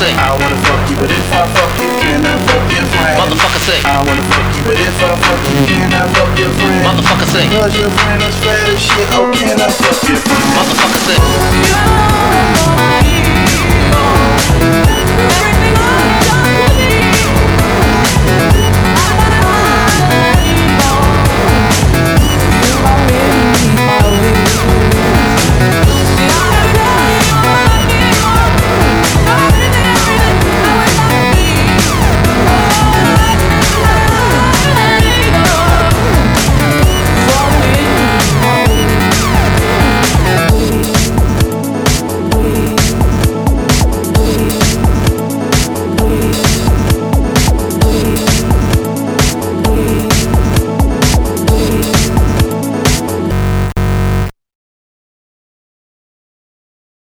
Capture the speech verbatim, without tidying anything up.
say. I wanna fuck you, but if I fuck you, can I fuck your friend? Motherfucker say. I wanna fuck you, but if I fuck you, can I fuck your friend? Motherfucker say. Cause your friend is fat as shit, oh can I fuck your friend? Motherfucker say.